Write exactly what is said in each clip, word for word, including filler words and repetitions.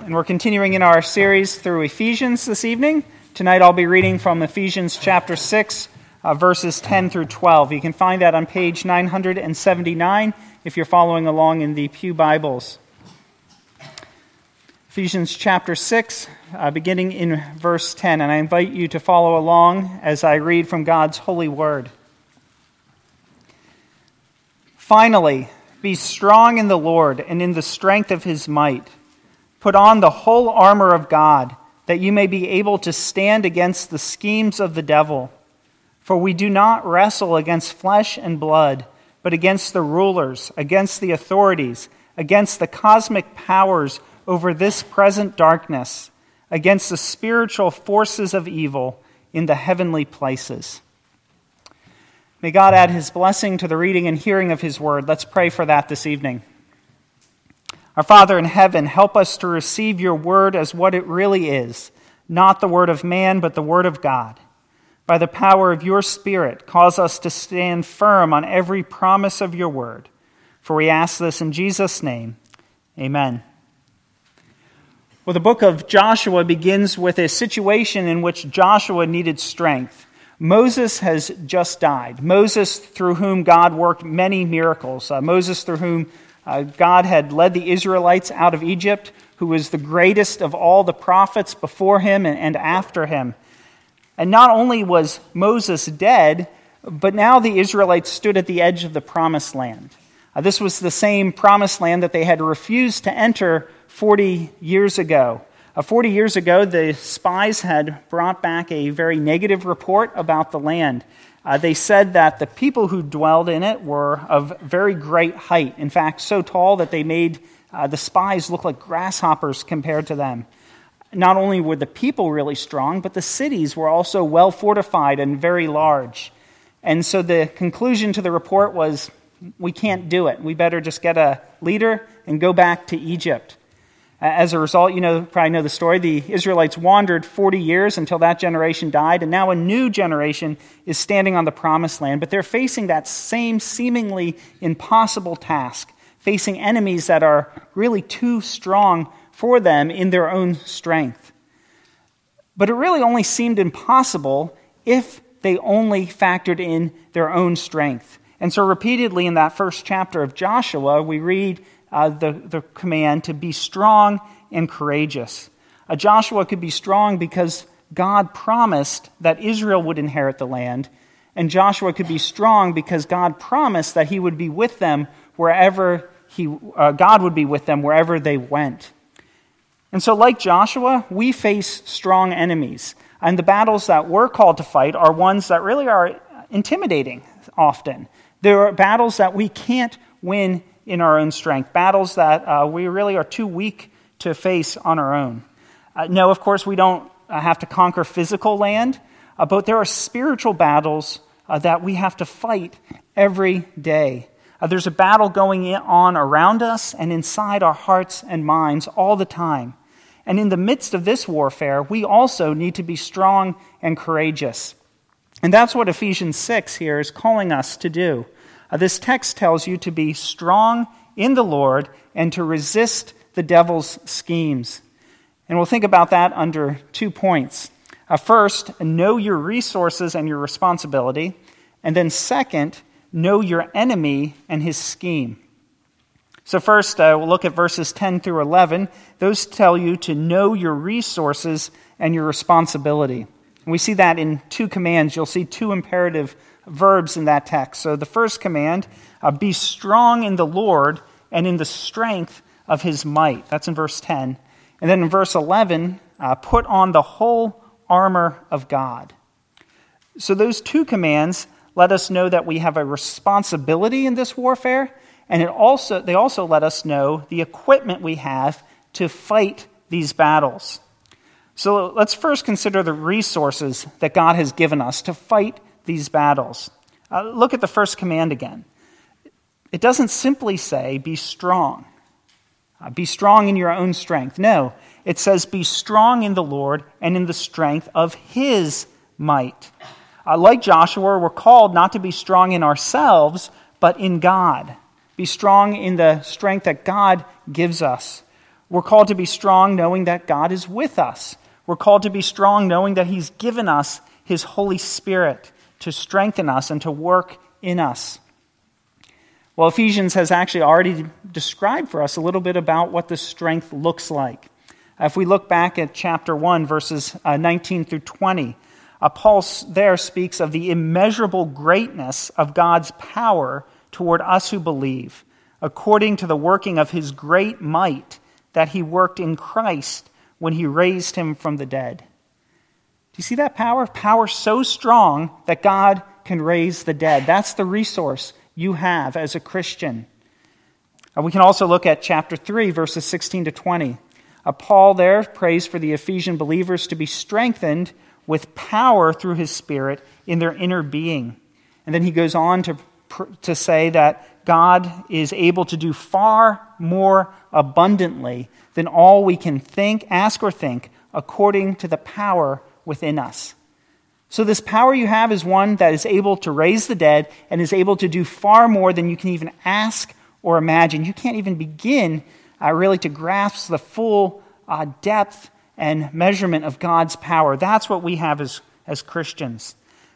And we're continuing in our series through Ephesians this evening. Tonight I'll be reading from Ephesians chapter six, uh, verses ten through twelve. You can find that on page nine seventy-nine if you're following along in the Pew Bibles. Ephesians chapter six, uh, beginning in verse ten, and I invite you to follow along as I read from God's holy word. Finally, be strong in the Lord and in the strength of his might. Put on the whole armor of God, that you may be able to stand against the schemes of the devil. For we do not wrestle against flesh and blood, but against the rulers, against the authorities, against the cosmic powers over this present darkness, against the spiritual forces of evil in the heavenly places. May God add his blessing to the reading and hearing of his word. Let's pray for that this evening. Our Father in heaven, help us to receive your word as what it really is, not the word of man, but the word of God. By the power of your Spirit, cause us to stand firm on every promise of your word. For we ask this in Jesus' name. Amen. Well, the book of Joshua begins with a situation in which Joshua needed strength. Moses has just died. Moses, through whom God worked many miracles. Uh, Moses, through whom uh, God had led the Israelites out of Egypt, who was the greatest of all the prophets before him and, and after him. And not only was Moses dead, but now the Israelites stood at the edge of the promised land. Uh, this was the same promised land that they had refused to enter forty years ago. Uh, forty years ago, the spies had brought back a very negative report about the land. Uh, they said that the people who dwelled in it were of very great height. In fact, so tall that they made uh, the spies look like grasshoppers compared to them. Not only were the people really strong, but the cities were also well fortified and very large. And so the conclusion to the report was, we can't do it. We better just get a leader and go back to Egypt. As a result, you know, probably know the story, the Israelites wandered forty years until that generation died, and now a new generation is standing on the promised land, but they're facing that same seemingly impossible task, facing enemies that are really too strong for them in their own strength. But it really only seemed impossible if they only factored in their own strength. And so repeatedly in that first chapter of Joshua, we read Uh, the, the command to be strong and courageous. Uh, Joshua could be strong because God promised that Israel would inherit the land, and Joshua could be strong because God promised that he would be with them wherever he, uh, God would be with them wherever they went. And so like Joshua, we face strong enemies, and the battles that we're called to fight are ones that really are intimidating often. There are battles that we can't win in our own strength, battles that uh, we really are too weak to face on our own. Uh, no, of course, we don't uh, have to conquer physical land, uh, but there are spiritual battles uh, that we have to fight every day. Uh, there's a battle going on around us and inside our hearts and minds all the time. And in the midst of this warfare, we also need to be strong and courageous. And that's what Ephesians six here is calling us to do. Uh, this text tells you to be strong in the Lord and to resist the devil's schemes. And we'll think about that under two points. Uh, first, know your resources and your responsibility. And then second, know your enemy and his scheme. So first, uh, we'll look at verses ten through eleven. Those tell you to know your resources and your responsibility. And we see that in two commands. You'll see two imperative verbs in that text. So the first command, uh, be strong in the Lord and in the strength of his might. That's in verse ten. And then in verse eleven, uh, put on the whole armor of God. So those two commands let us know that we have a responsibility in this warfare, and it also they also let us know the equipment we have to fight these battles. So let's first consider the resources that God has given us to fight these battles. Uh, look at the first command again. It doesn't simply say, be strong. Uh, be strong in your own strength. No, it says, be strong in the Lord and in the strength of his might. Uh, like Joshua, we're called not to be strong in ourselves, but in God. Be strong in the strength that God gives us. We're called to be strong knowing that God is with us. We're called to be strong knowing that he's given us his Holy Spirit to strengthen us and to work in us. Well, Ephesians has actually already described for us a little bit about what this strength looks like. If we look back at chapter one, verses uh, nineteen through twenty, uh, Paul there speaks of the immeasurable greatness of God's power toward us who believe, according to the working of his great might that he worked in Christ when he raised him from the dead. Do you see that power? Power so strong that God can raise the dead. That's the resource you have as a Christian. Uh, we can also look at chapter three, verses sixteen to twenty. Uh, Paul there prays for the Ephesian believers to be strengthened with power through his Spirit in their inner being. And then he goes on to, to say that God is able to do far more abundantly than all we can think, ask, or think, according to the power within us. So this power you have is one that is able to raise the dead and is able to do far more than you can even ask or imagine. You can't even begin uh, really to grasp the full uh, depth and measurement of God's power. That's what we have as, as Christians.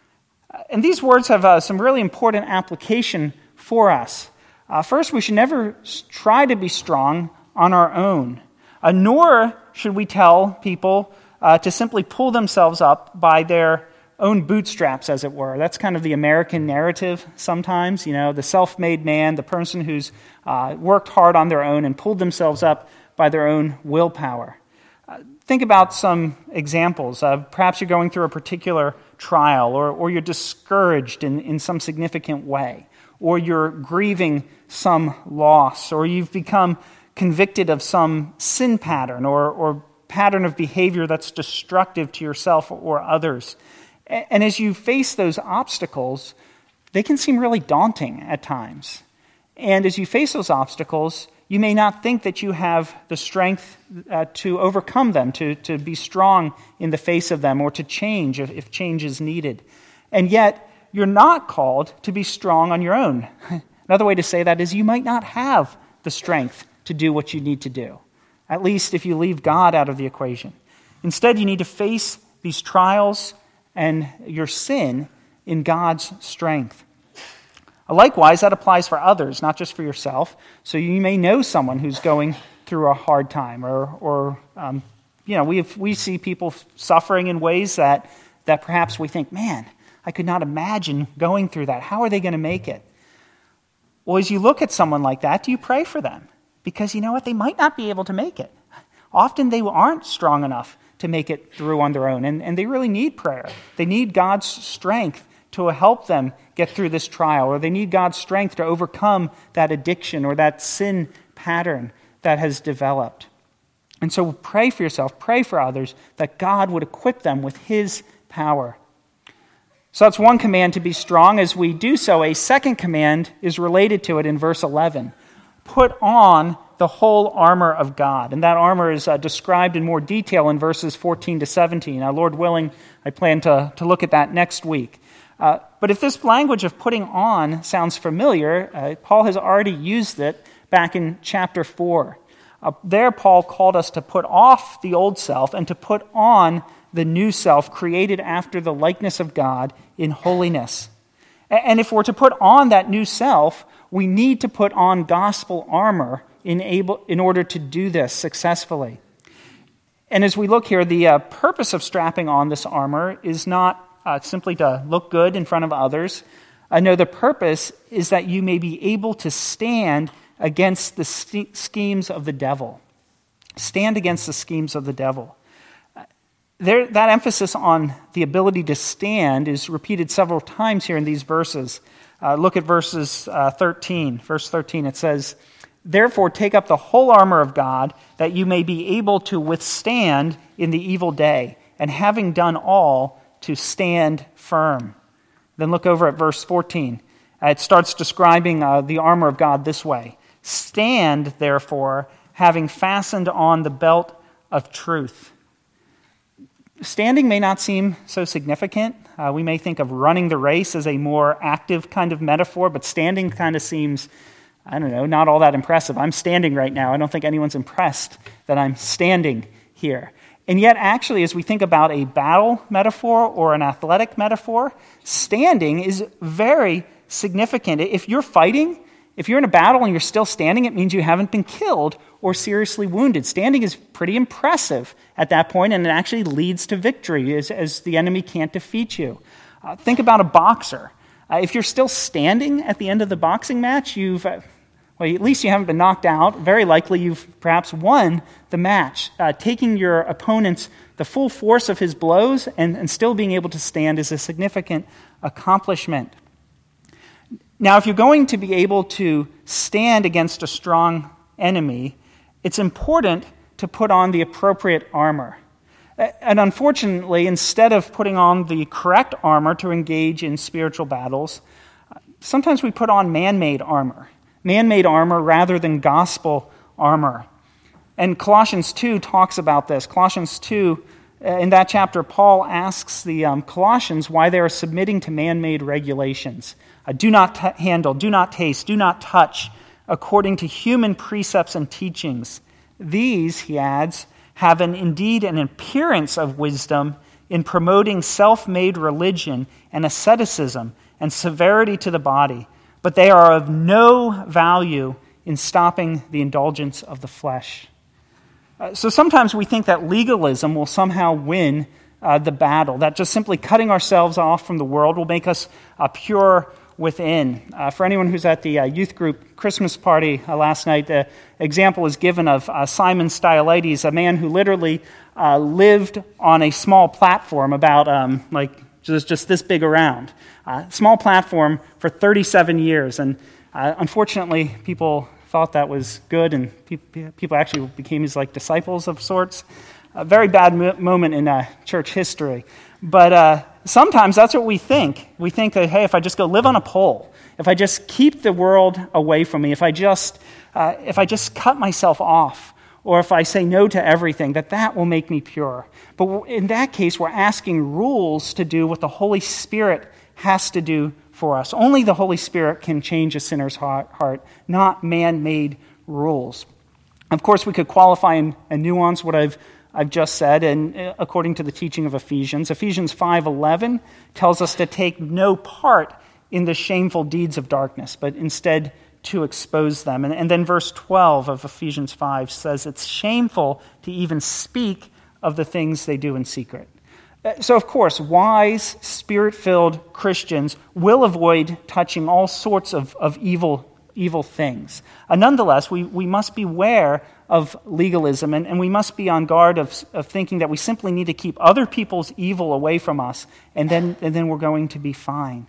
Uh, and these words have uh, some really important application for us. Uh, first, we should never try to be strong on our own, uh, nor should we tell people uh, to simply pull themselves up by their own bootstraps, as it were. That's kind of the American narrative sometimes, you know, the self-made man, the person who's uh, worked hard on their own and pulled themselves up by their own willpower. Uh, think about some examples. Uh, perhaps you're going through a particular trial, or, or you're discouraged in, in some significant way, or you're grieving some loss, or you've become convicted of some sin pattern or, or pattern of behavior that's destructive to yourself or others. And as you face those obstacles, they can seem really daunting at times. And as you face those obstacles, you may not think that you have the strength uh, to overcome them, to, to be strong in the face of them, or to change if, if change is needed. And yet, you're not called to be strong on your own. Another way to say that is you might not have the strength to do what you need to do, at least if you leave God out of the equation. Instead, you need to face these trials and your sin in God's strength. Likewise, that applies for others, not just for yourself. So you may know someone who's going through a hard time, or, or um, you know, we we see people suffering in ways that that perhaps we think, man, I could not imagine going through that. How are they going to make it? Well, as you look at someone like that, do you pray for them? Because you know what? They might not be able to make it. Often they aren't strong enough to make it through on their own, and, and they really need prayer. They need God's strength to help them get through this trial, or they need God's strength to overcome that addiction or that sin pattern that has developed. And so pray for yourself, pray for others, that God would equip them with his power. So that's one command, to be strong. As we do so, a second command is related to it in verse eleven. Put on the whole armor of God. And that armor is uh, described in more detail in verses fourteen to seventeen. Now, Lord willing, I plan to, to look at that next week. Uh, but if this language of putting on sounds familiar, uh, Paul has already used it back in chapter four. Uh, there, Paul called us to put off the old self and to put on the new self, created after the likeness of God in holiness. And if we're to put on that new self, we need to put on gospel armor in, able, in order to do this successfully. And as we look here, the uh, purpose of strapping on this armor is not uh, simply to look good in front of others. Uh, no, the purpose is that you may be able to stand against the st- schemes of the devil. Stand against the schemes of the devil. Uh, there, that emphasis on the ability to stand is repeated several times here in these verses. Uh, look at verses uh, thirteen. Verse thirteen, it says, "Therefore take up the whole armor of God, that you may be able to withstand in the evil day, and having done all, to stand firm." Then look over at verse fourteen. Uh, it starts describing uh, the armor of God this way. "Stand, therefore, having fastened on the belt of truth." Standing may not seem so significant. Uh, we may think of running the race as a more active kind of metaphor, but standing kind of seems I don't know, not all that impressive. I'm standing right now. I don't think anyone's impressed that I'm standing here. And yet, actually, as we think about a battle metaphor or an athletic metaphor, standing is very significant. If you're fighting, if you're in a battle and you're still standing, it means you haven't been killed or seriously wounded. Standing is pretty impressive at that point, and it actually leads to victory as, as the enemy can't defeat you. Uh, think about a boxer. Uh, if you're still standing at the end of the boxing match, you've, uh, well, at least you haven't been knocked out. Very likely you've perhaps won the match. Uh, taking your opponent's, the full force of his blows and, and still being able to stand is a significant accomplishment. Now, if you're going to be able to stand against a strong enemy, it's important to put on the appropriate armor. And unfortunately, instead of putting on the correct armor to engage in spiritual battles, sometimes we put on man-made armor. Man-made armor rather than gospel armor. And Colossians two talks about this. Colossians two, in that chapter, Paul asks the um, Colossians why they are submitting to man-made regulations. Uh, do not t- handle, do not taste, do not touch, according to human precepts and teachings. These, he adds, have an, indeed an appearance of wisdom in promoting self-made religion and asceticism and severity to the body, but they are of no value in stopping the indulgence of the flesh. Uh, so sometimes we think that legalism will somehow win uh, the battle, that just simply cutting ourselves off from the world will make us uh, pure within. Uh, for anyone who's at the uh, youth group Christmas party uh, last night, the example is given of uh, Simon Stylites, a man who literally uh, lived on a small platform about um, like just, just this big around. Uh, small platform for thirty-seven years. And uh, unfortunately, people thought that was good, and pe- people actually became his like disciples of sorts. A very bad mo- moment in uh, church history. But uh, sometimes that's what we think. We think that, hey, if I just go live on a pole, if I just keep the world away from me, if I just uh, if I just cut myself off, or if I say no to everything, that that will make me pure. But in that case, we're asking rules to do what the Holy Spirit has to do for us. Only the Holy Spirit can change a sinner's heart, not man-made rules. Of course, we could qualify and nuance what I've I've just said, and according to the teaching of Ephesians, Ephesians five eleven tells us to take no part in the shameful deeds of darkness, but instead to expose them. And, and then verse twelve of Ephesians five says it's shameful to even speak of the things they do in secret. So, of course, wise, spirit-filled Christians will avoid touching all sorts of, of evil evil things. Uh, nonetheless, we, we must beware of legalism, and, and we must be on guard of, of thinking that we simply need to keep other people's evil away from us, and then, and then we're going to be fine.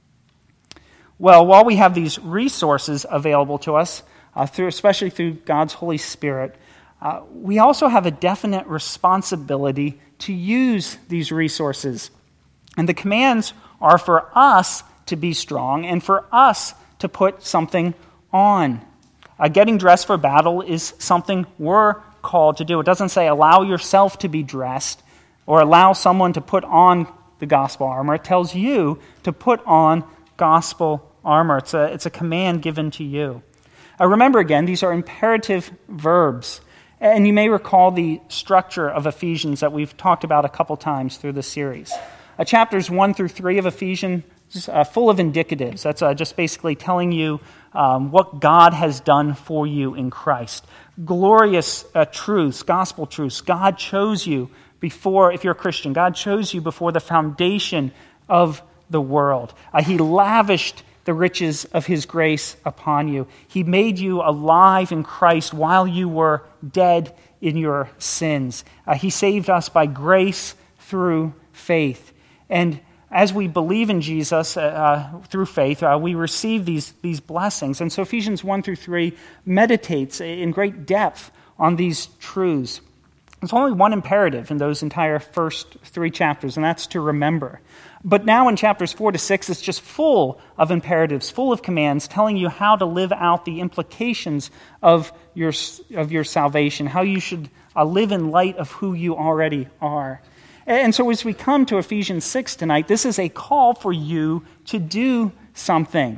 Well, while we have these resources available to us, uh, through, especially through God's Holy Spirit, uh, we also have a definite responsibility to use these resources. And the commands are for us to be strong and for us to put something on. Uh, getting dressed for battle is something we're called to do. It doesn't say allow yourself to be dressed or allow someone to put on the gospel armor. It tells you to put on gospel armor. It's a, it's a command given to you. Uh, remember again, these are imperative verbs. And you may recall the structure of Ephesians that we've talked about a couple times through the series. Uh, chapters one through three of Ephesians Uh, full of indicatives. That's uh, just basically telling you um, what God has done for you in Christ. Glorious uh, truths, gospel truths. God chose you before, if you're a Christian, God chose you before the foundation of the world. Uh, he lavished the riches of His grace upon you. He made you alive in Christ while you were dead in your sins. Uh, he saved us by grace through faith. And as we believe in Jesus uh, through faith, uh, we receive these, these blessings. And so Ephesians one through three meditates in great depth on these truths. There's only one imperative in those entire first three chapters, and that's to remember. But now in chapters four to six, it's just full of imperatives, full of commands, telling you how to live out the implications of your, of your salvation, how you should uh, live in light of who you already are. And so as we come to Ephesians six tonight, this is a call for you to do something.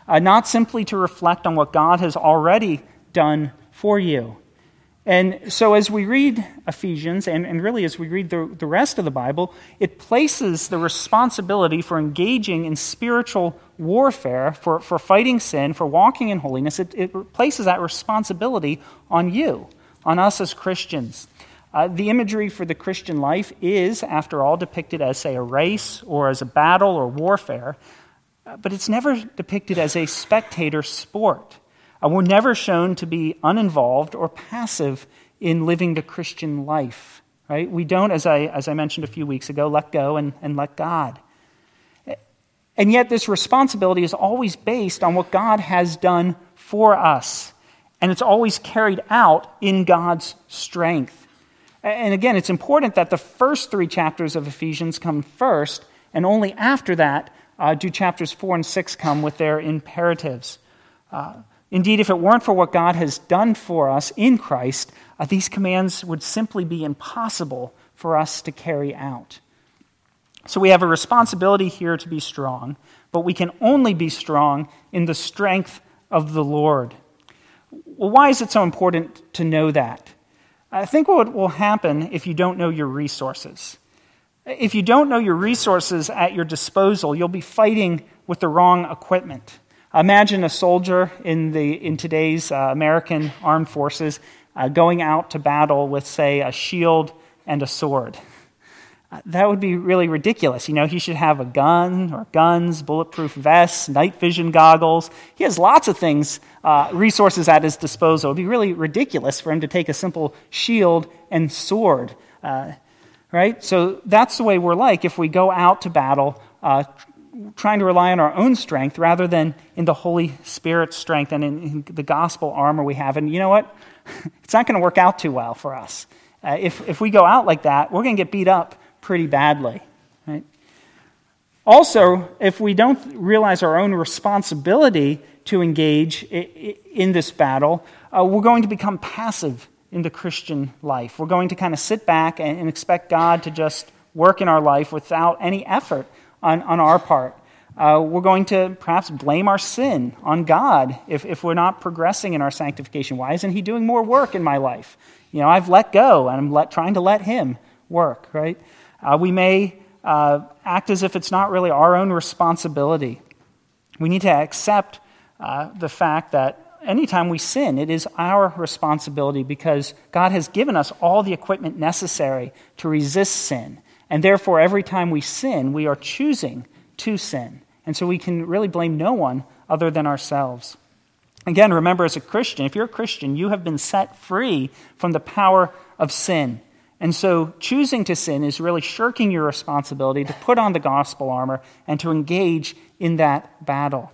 uh, not simply to reflect on what God has already done for you. And so as we read Ephesians, and, and really as we read the, the rest of the Bible, it places the responsibility for engaging in spiritual warfare, for, for fighting sin, for walking in holiness. It, it places that responsibility on you, on us as Christians. Uh, the imagery for the Christian life is, after all, depicted as, say, a race or as a battle or warfare, uh, but it's never depicted as a spectator sport. Uh, we're never shown to be uninvolved or passive in living the Christian life, right? We don't, as I as I mentioned a few weeks ago, let go and, and let God. And yet this responsibility is always based on what God has done for us, and it's always carried out in God's strength. And again, it's important that the first three chapters of Ephesians come first, and only after that uh, do chapters four and six come with their imperatives. Uh, Indeed, if it weren't for what God has done for us in Christ, uh, these commands would simply be impossible for us to carry out. So we have a responsibility here to be strong, but we can only be strong in the strength of the Lord. Well, why is it so important to know that? I think what will happen if you don't know your resources. If you don't know your resources at your disposal, you'll be fighting with the wrong equipment. Imagine a soldier in the in today's uh, American armed forces uh, going out to battle with, say, a shield and a sword. Uh, that would be really ridiculous. You know, he should have a gun or guns, bulletproof vests, night vision goggles. He has lots of things, uh, resources at his disposal. It would be really ridiculous for him to take a simple shield and sword, uh, right? So that's the way we're like if we go out to battle uh trying to rely on our own strength rather than in the Holy Spirit's strength and in, in the gospel armor we have. And you know what? It's not going to work out too well for us. Uh, if, if we go out like that, we're going to get beat up pretty badly. Right? Also, if we don't realize our own responsibility to engage in, in this battle, uh, we're going to become passive in the Christian life. We're going to kind of sit back and, and expect God to just work in our life without any effort On, on our part. Uh, we're going to perhaps blame our sin on God if, if we're not progressing in our sanctification. Why isn't he doing more work in my life? You know, I've let go and I'm let, trying to let him work, right? Uh, we may uh, act as if it's not really our own responsibility. We need to accept uh, the fact that anytime we sin, it is our responsibility because God has given us all the equipment necessary to resist sin. And therefore, every time we sin, we are choosing to sin. And so we can really blame no one other than ourselves. Again, remember, as a Christian, if you're a Christian, you have been set free from the power of sin. And so choosing to sin is really shirking your responsibility to put on the gospel armor and to engage in that battle.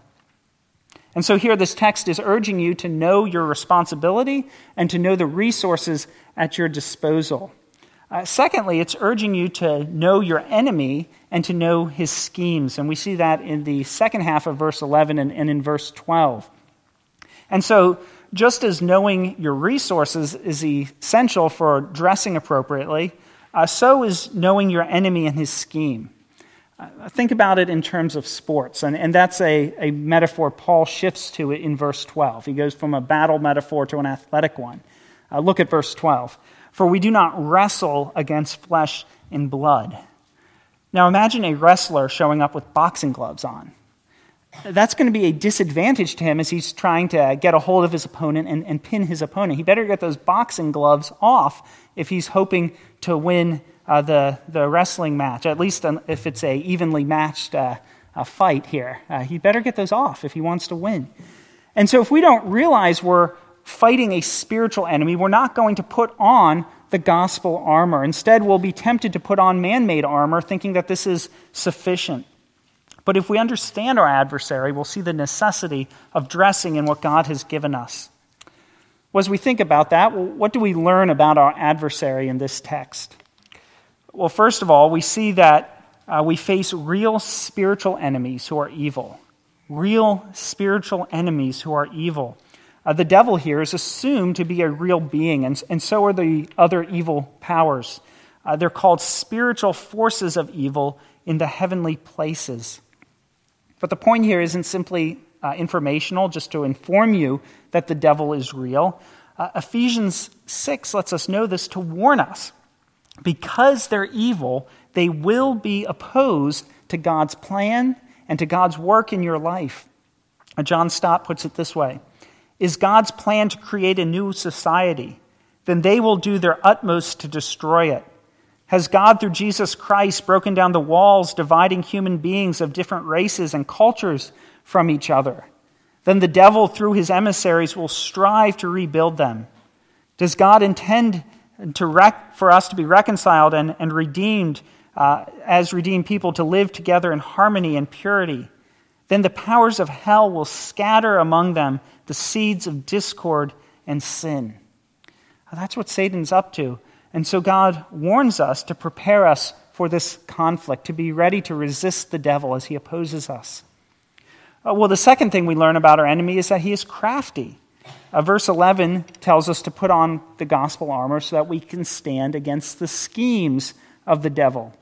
And so here this text is urging you to know your responsibility and to know the resources at your disposal. Uh, secondly, it's urging you to know your enemy and to know his schemes. And we see that in the second half of verse eleven and, and in verse twelve. And so just as knowing your resources is essential for dressing appropriately, uh, so is knowing your enemy and his scheme. Uh, think about it in terms of sports. And, and that's a, a metaphor Paul shifts to it in verse twelve. He goes from a battle metaphor to an athletic one. Uh, look at verse twelve. For we do not wrestle against flesh and blood. Now imagine a wrestler showing up with boxing gloves on. That's going to be a disadvantage to him as he's trying to get a hold of his opponent and, and pin his opponent. He better get those boxing gloves off if he's hoping to win uh, the, the wrestling match, at least if it's a evenly matched uh, uh, fight here. Uh, he better get those off if he wants to win. And so if we don't realize we're fighting a spiritual enemy, we're not going to put on the gospel armor. Instead, we'll be tempted to put on man-made armor, thinking that this is sufficient. But if we understand our adversary, we'll see the necessity of dressing in what God has given us. Well, as we think about that, well, what do we learn about our adversary in this text? Well, first of all, we see that uh, we face real spiritual enemies who are evil. Real spiritual enemies who are evil. Uh, the devil here is assumed to be a real being, and, and so are the other evil powers. Uh, they're called spiritual forces of evil in the heavenly places. But the point here isn't simply uh, informational, just to inform you that the devil is real. Uh, Ephesians six lets us know this to warn us. Because they're evil, they will be opposed to God's plan and to God's work in your life. Uh, John Stott puts it this way: is God's plan to create a new society? Then they will do their utmost to destroy it. Has God, through Jesus Christ, broken down the walls dividing human beings of different races and cultures from each other? Then the devil, through his emissaries, will strive to rebuild them. Does God intend to rec- for us to be reconciled and, and redeemed, uh, as redeemed people, to live together in harmony and purity? Then the powers of hell will scatter among them the seeds of discord and sin. That's what Satan's up to. And so God warns us to prepare us for this conflict, to be ready to resist the devil as he opposes us. Uh, well, the second thing we learn about our enemy is that he is crafty. Uh, verse eleven tells us to put on the gospel armor so that we can stand against the schemes of the devil.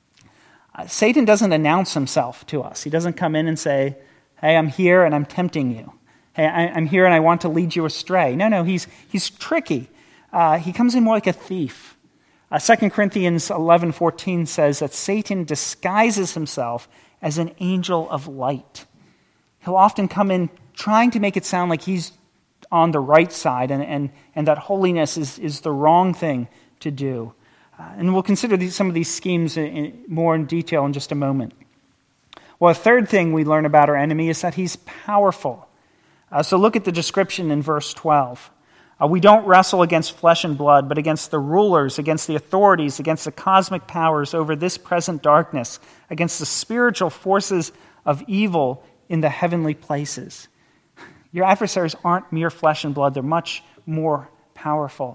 Uh, Satan doesn't announce himself to us. He doesn't come in and say, hey, I'm here and I'm tempting you. Hey, I, I'm here and I want to lead you astray. No, no, he's he's tricky. Uh, he comes in more like a thief. Uh, Second Corinthians eleven fourteen says that Satan disguises himself as an angel of light. He'll often come in trying to make it sound like he's on the right side and, and, and that holiness is, is the wrong thing to do. Uh, and we'll consider these, some of these schemes in, in, more in detail in just a moment. Well, a third thing we learn about our enemy is that he's powerful. Uh, so look at the description in verse twelve. Uh, we don't wrestle against flesh and blood, but against the rulers, against the authorities, against the cosmic powers over this present darkness, against the spiritual forces of evil in the heavenly places. Your adversaries aren't mere flesh and blood. They're much more powerful.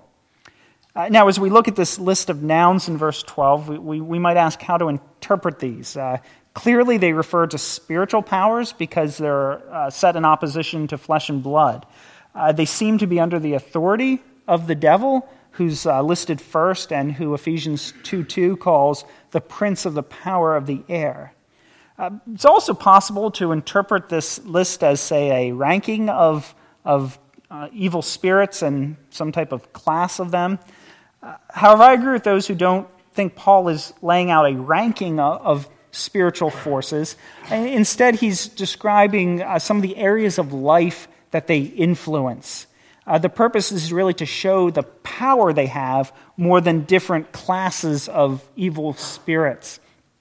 Uh, now, as we look at this list of nouns in verse twelve, we, we, we might ask how to interpret these. Uh, clearly, they refer to spiritual powers because they're uh, set in opposition to flesh and blood. Uh, they seem to be under the authority of the devil, who's uh, listed first and who Ephesians two two calls the prince of the power of the air. Uh, it's also possible to interpret this list as, say, a ranking of, of uh, evil spirits and some type of class of them. Uh, however, I agree with those who don't think Paul is laying out a ranking of, of spiritual forces. Instead, he's describing uh, some of the areas of life that they influence. Uh, the purpose is really to show the power they have more than different classes of evil spirits.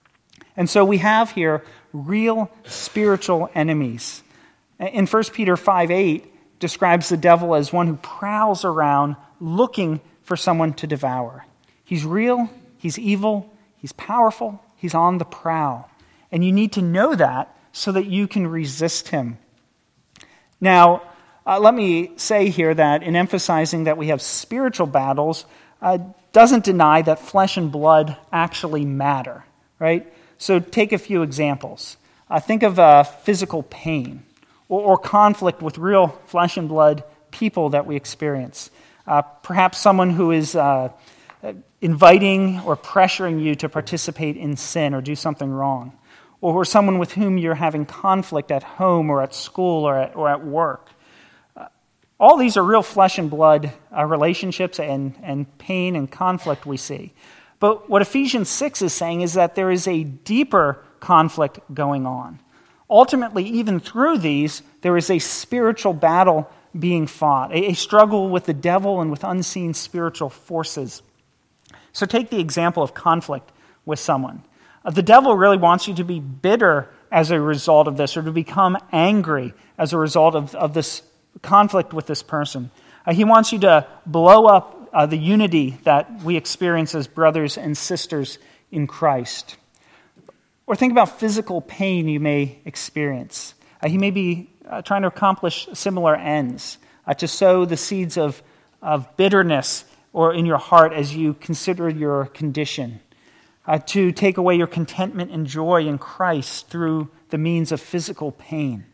And so we have here real spiritual enemies. In First Peter five eight describes the devil as one who prowls around looking for someone to devour. He's real, he's evil, he's powerful, he's on the prowl. And you need to know that so that you can resist him. Now, uh, let me say here that in emphasizing that we have spiritual battles, uh, doesn't deny that flesh and blood actually matter, right? So take a few examples. Uh, think of uh, physical pain or, or conflict with real flesh and blood people that we experience. Uh, perhaps someone who is uh, inviting or pressuring you to participate in sin or do something wrong. Or someone with whom you're having conflict at home or at school or at, or at work. Uh, all these are real flesh and blood uh, relationships and, and pain and conflict we see. But what Ephesians six is saying is that there is a deeper conflict going on. Ultimately, even through these, there is a spiritual battle being fought, a, a struggle with the devil and with unseen spiritual forces. So take the example of conflict with someone. Uh, the devil really wants you to be bitter as a result of this, or to become angry as a result of, of this conflict with this person. Uh, he wants you to blow up uh, the unity that we experience as brothers and sisters in Christ. Or think about physical pain you may experience. Uh, he may be uh, trying to accomplish similar ends, uh, to sow the seeds of, of bitterness or in your heart as you consider your condition. Uh, to take away your contentment and joy in Christ through the means of physical pain.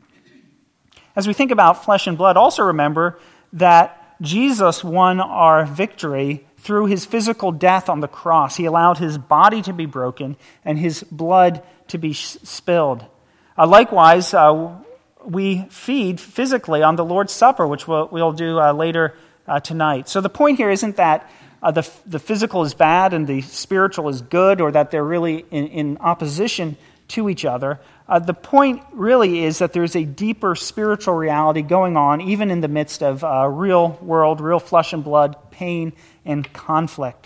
As we think about flesh and blood, also remember that Jesus won our victory through his physical death on the cross. He allowed his body to be broken and his blood to be spilled. Uh, likewise, uh, we feed physically on the Lord's Supper, which we'll, we'll do uh, later uh, tonight. So the point here isn't that uh, the, the physical is bad and the spiritual is good, or that they're really in, in opposition to each other. Uh, the point really is that there's a deeper spiritual reality going on, even in the midst of uh, real world, real flesh and blood, pain and conflict.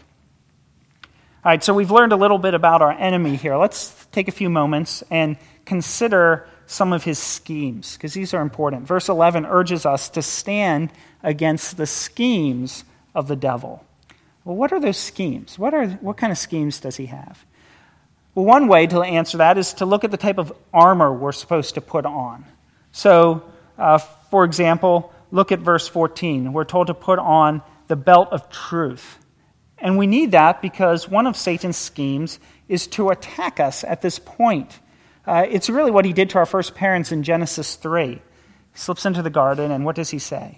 All right, so we've learned a little bit about our enemy here. Let's take a few moments and consider some of his schemes, because these are important. Verse eleven urges us to stand against the schemes of the devil. Well, what are those schemes? What are what kind of schemes does he have? Well, one way to answer that is to look at the type of armor we're supposed to put on. So, uh, for example, look at verse fourteen. We're told to put on the belt of truth. And we need that because one of Satan's schemes is to attack us at this point. Uh, it's really what he did to our first parents in Genesis three. He slips into the garden, and what does he say?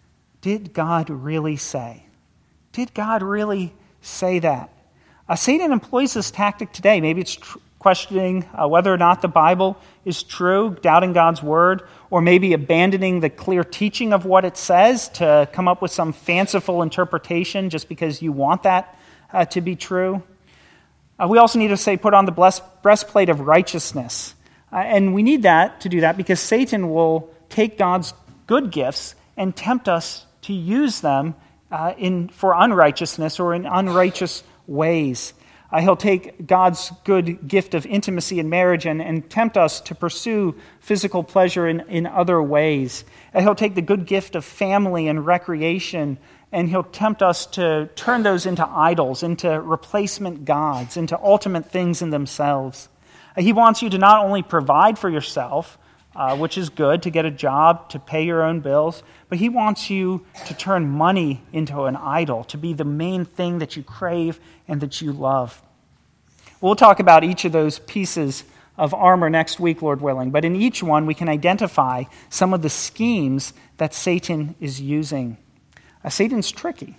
Did God really say? Did God really say that? Uh, Satan employs this tactic today. Maybe it's tr- questioning uh, whether or not the Bible is true, doubting God's word, or maybe abandoning the clear teaching of what it says to come up with some fanciful interpretation just because you want that uh, to be true. Uh, we also need to say, put on the blessed breastplate of righteousness. Uh, and we need that to do that because Satan will take God's good gifts and tempt us to use them uh, in for unrighteousness or in unrighteous ways. Uh, he'll take God's good gift of intimacy in marriage and, and tempt us to pursue physical pleasure in, in other ways. Uh, he'll take the good gift of family and recreation, and he'll tempt us to turn those into idols, into replacement gods, into ultimate things in themselves. Uh, he wants you to not only provide for yourself, uh, which is good, to get a job, to pay your own bills, but he wants you to turn money into an idol, to be the main thing that you crave and that you love. We'll talk about each of those pieces of armor next week, Lord willing, but in each one we can identify some of the schemes that Satan is using. Uh, Satan's tricky.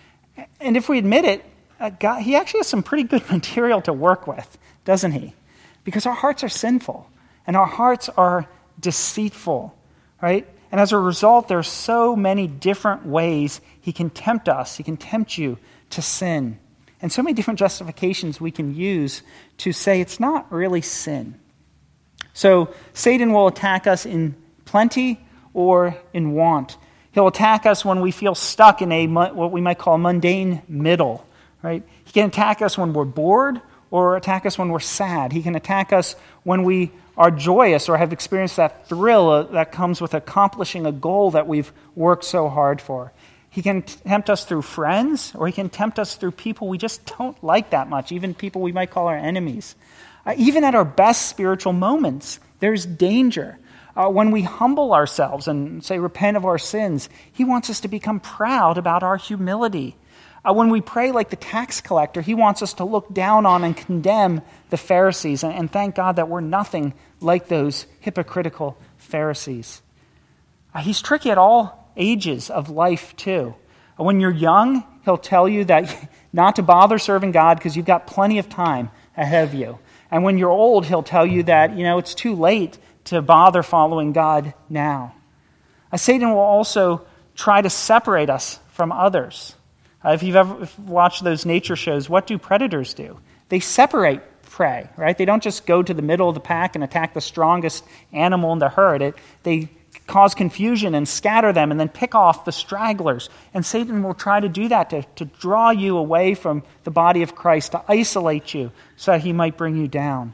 And if we admit it, uh, God, he actually has some pretty good material to work with, doesn't he? Because our hearts are sinful, and our hearts are deceitful, right? And as a result, there are so many different ways he can tempt us, he can tempt you to sin. And so many different justifications we can use to say it's not really sin. So Satan will attack us in plenty or in want. He'll attack us when we feel stuck in a what we might call mundane middle, right? He can attack us when we're bored or attack us when we're sad. He can attack us when we are joyous or have experienced that thrill that comes with accomplishing a goal that we've worked so hard for. He can tempt us through friends, or he can tempt us through people we just don't like that much, even people we might call our enemies. Uh, even at our best spiritual moments, there's danger. Uh, when we humble ourselves and say, repent of our sins, he wants us to become proud about our humility. Uh, when we pray like the tax collector, he wants us to look down on and condemn the Pharisees, and, and thank God that we're nothing like those hypocritical Pharisees. Uh, he's tricky at all ages of life, too. Uh, when you're young, he'll tell you that not to bother serving God because you've got plenty of time ahead of you. And when you're old, he'll tell you that, you know, it's too late to bother following God now. Uh, Satan will also try to separate us from others. Uh, if you've ever watched those nature shows, what do predators do? They separate prey, right? They don't just go to the middle of the pack and attack the strongest animal in the herd. It, they cause confusion and scatter them and then pick off the stragglers. And Satan will try to do that to, to draw you away from the body of Christ, to isolate you so that he might bring you down.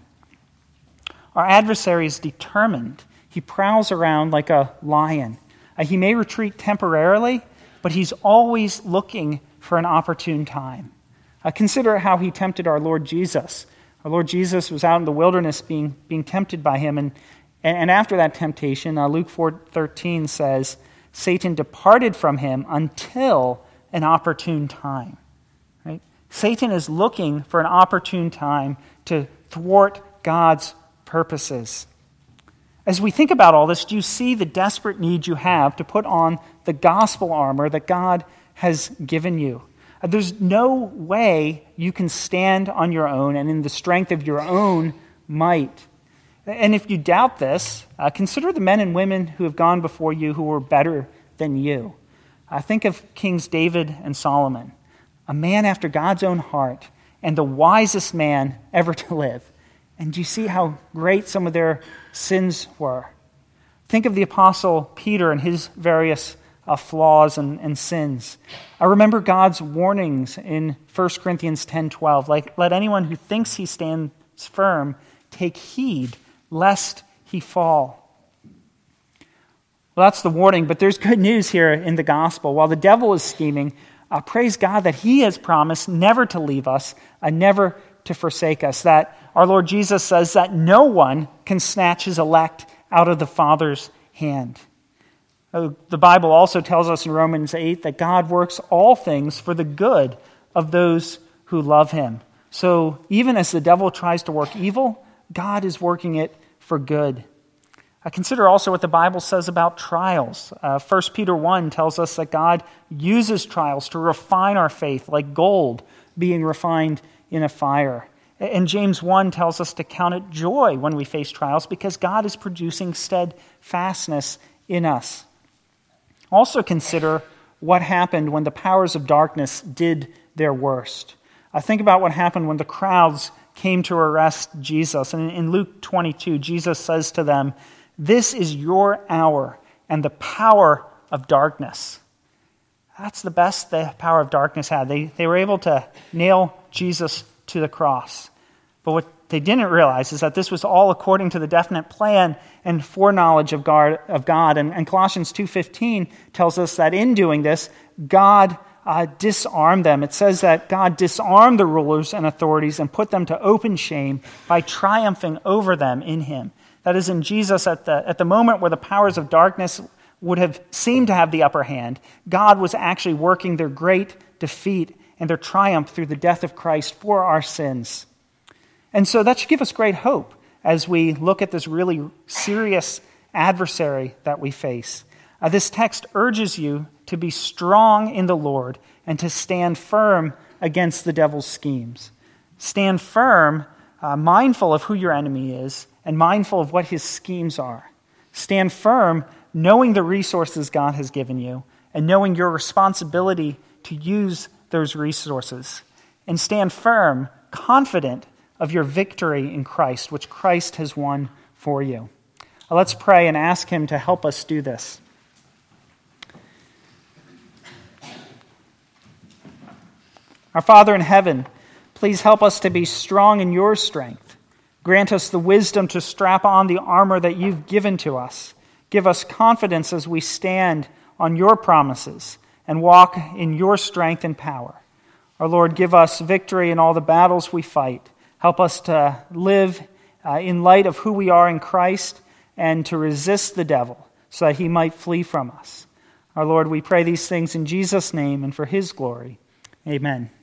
Our adversary is determined. He prowls around like a lion. Uh, he may retreat temporarily, but he's always looking for an opportune time. Uh, consider how he tempted our Lord Jesus. Our Lord Jesus was out in the wilderness being, being tempted by him, and, and after that temptation, uh, Luke four thirteen says, Satan departed from him until an opportune time. Right? Satan is looking for an opportune time to thwart God's purposes. As we think about all this, do you see the desperate need you have to put on the gospel armor that God has given you? There's no way you can stand on your own and in the strength of your own might. And if you doubt this, uh, consider the men and women who have gone before you who were better than you. Uh, think of Kings David and Solomon, a man after God's own heart and the wisest man ever to live. And do you see how great some of their sins were? Think of the Apostle Peter and his various uh, flaws and, and sins. I remember God's warnings in First Corinthians ten twelve. Like, let anyone who thinks he stands firm take heed lest he fall. Well, that's the warning, but there's good news here in the gospel. While the devil is scheming, uh, praise God that he has promised never to leave us, uh, never to forsake us. That our Lord Jesus says that no one can snatch his elect out of the Father's hand. Uh, the Bible also tells us in Romans eight that God works all things for the good of those who love him. So even as the devil tries to work evil, God is working it for good. I consider also what the Bible says about trials. Uh, First Peter one tells us that God uses trials to refine our faith, like gold being refined in a fire. And James one tells us to count it joy when we face trials because God is producing steadfastness in us. Also consider what happened when the powers of darkness did their worst. I think about what happened when the crowds came to arrest Jesus. And in Luke twenty-two, Jesus says to them, "This is your hour and the power of darkness." That's the best the power of darkness had. They, they were able to nail Jesus to the cross. But what they didn't realize is that this was all according to the definite plan and foreknowledge of God. Of God. And, and Colossians two fifteen tells us that in doing this, God uh, disarmed them. It says that God disarmed the rulers and authorities and put them to open shame by triumphing over them in him. That is, in Jesus, at the, at the moment where the powers of darkness would have seemed to have the upper hand, God was actually working their great defeat and their triumph through the death of Christ for our sins. And so that should give us great hope as we look at this really serious adversary that we face. Uh, this text urges you to be strong in the Lord and to stand firm against the devil's schemes. Stand firm, uh, mindful of who your enemy is, and mindful of what his schemes are. Stand firm, knowing the resources God has given you, and knowing your responsibility to use those resources. And stand firm, confident of your victory in Christ, which Christ has won for you. Now let's pray and ask him to help us do this. Our Father in heaven, please help us to be strong in your strength. Grant us the wisdom to strap on the armor that you've given to us. Give us confidence as we stand on your promises and walk in your strength and power. Our Lord, give us victory in all the battles we fight. Help us to live uh, in light of who we are in Christ and to resist the devil so that he might flee from us. Our Lord, we pray these things in Jesus' name and for his glory. Amen.